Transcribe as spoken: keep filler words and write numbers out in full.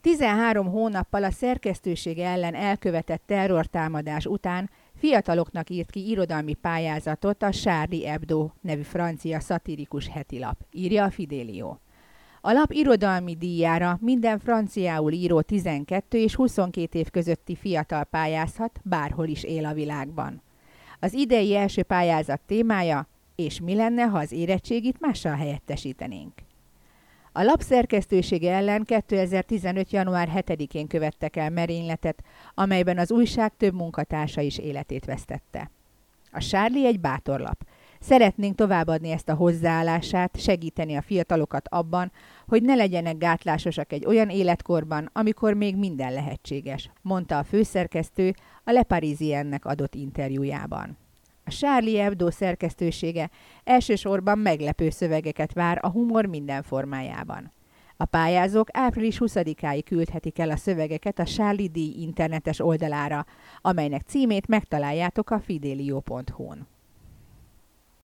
tizenhárom hónappal a szerkesztősége ellen elkövetett terrortámadás után fiataloknak írt ki irodalmi pályázatot a Charlie Hebdo nevű francia szatirikus hetilap, írja a Fidelio. A lap irodalmi díjára minden franciául író tizenkét és huszonkét év közötti fiatal pályázhat, bárhol is él a világban. Az idei első pályázat témája: és mi lenne, ha az érettségit mással helyettesítenénk? A lap szerkesztősége ellen kétezer-tizenöt. január hetedikén követtek el merényletet, amelyben az újság több munkatársa is életét vesztette. A Charlie egy bátor lap. Szeretnénk továbbadni ezt a hozzáállását, segíteni a fiatalokat abban, hogy ne legyenek gátlásosak egy olyan életkorban, amikor még minden lehetséges, mondta a főszerkesztő a Le Parisiennek adott interjújában. A Charlie Hebdo szerkesztősége elsősorban meglepő szövegeket vár a humor minden formájában. A pályázók április huszadikáig küldhetik el a szövegeket a Charlie díj internetes oldalára, amelynek címét megtaláljátok a fidelio pont hu-n.